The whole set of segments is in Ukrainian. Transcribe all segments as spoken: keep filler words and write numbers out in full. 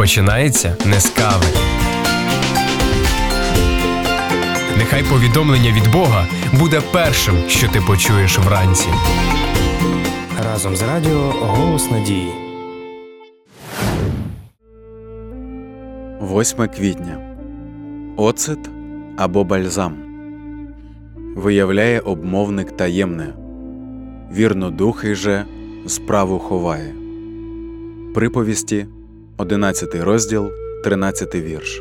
починається не з кави. Нехай повідомлення від Бога буде першим, що ти почуєш вранці. Разом з радіо «Голос надії». восьме квітня. Оцет або бальзам. Виявляє обмовник таємне. Вірнодухий же справу ховає. Приповісті, одинадцятий розділ, тринадцятий вірш.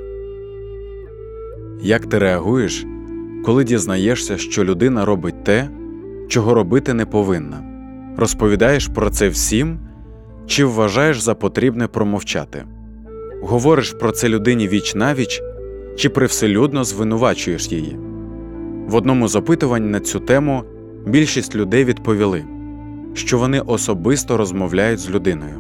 Як ти реагуєш, коли дізнаєшся, що людина робить те, чого робити не повинна? Розповідаєш про це всім, чи вважаєш за потрібне промовчати? Говориш про це людині віч-навіч, чи привселюдно звинувачуєш її? В одному з опитувань на цю тему більшість людей відповіли, що вони особисто розмовляють з людиною.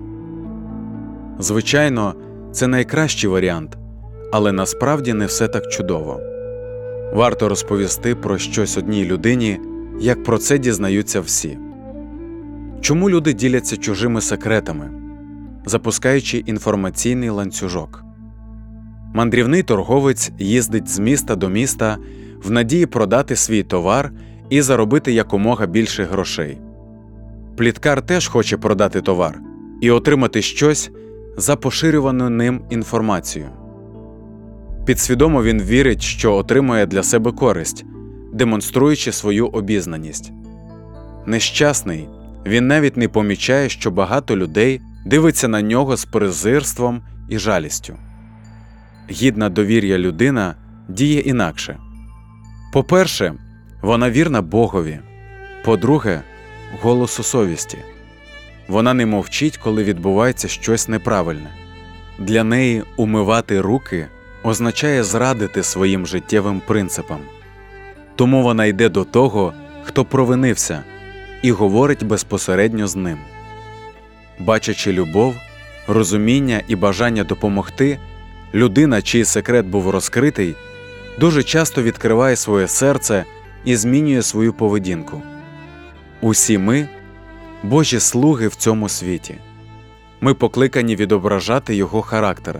Звичайно, це найкращий варіант, але насправді не все так чудово. Варто розповісти про щось одній людині, як про це дізнаються всі. Чому люди діляться чужими секретами, запускаючи інформаційний ланцюжок? Мандрівний торговець їздить з міста до міста в надії продати свій товар і заробити якомога більше грошей. Пліткар теж хоче продати товар і отримати щось за поширювану ним інформацію. Підсвідомо він вірить, що отримує для себе користь, демонструючи свою обізнаність. Нещасний, він навіть не помічає, що багато людей дивиться на нього з презирством і жалістю. Гідна довір'я людина діє інакше. По-перше, вона вірна Богові. По-друге, голосу совісті. Вона не мовчить, коли відбувається щось неправильне. Для неї умивати руки означає зрадити своїм життєвим принципам. Тому вона йде до того, хто провинився, і говорить безпосередньо з ним. Бачачи любов, розуміння і бажання допомогти, людина, чий секрет був розкритий, дуже часто відкриває своє серце і змінює свою поведінку. Усі ми – Божі слуги в цьому світі. Ми покликані відображати Його характер.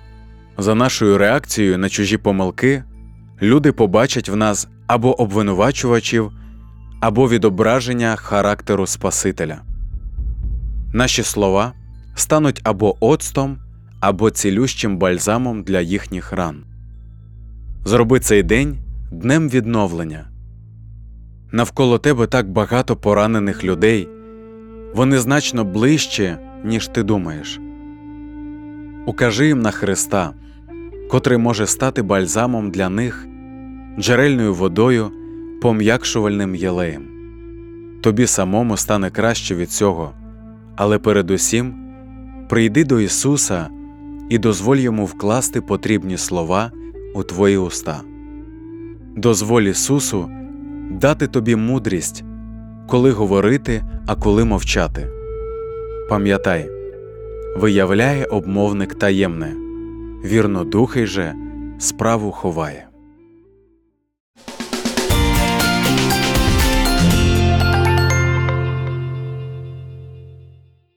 За нашою реакцією на чужі помилки люди побачать в нас або обвинувачувачів, або відображення характеру Спасителя. Наші слова стануть або оцтом, або цілющим бальзамом для їхніх ран. Зроби цей день днем відновлення. Навколо тебе так багато поранених людей, вони значно ближче, ніж ти думаєш. Укажи їм на Христа, котрий може стати бальзамом для них, джерельною водою, пом'якшувальним єлеєм. Тобі самому стане краще від цього, але передусім прийди до Ісуса і дозволь Йому вкласти потрібні слова у твої уста. Дозволь Ісусу дати тобі мудрість, коли говорити, а коли мовчати. Пам'ятай, виявляє обмовник таємне, вірнодухий же справу ховає.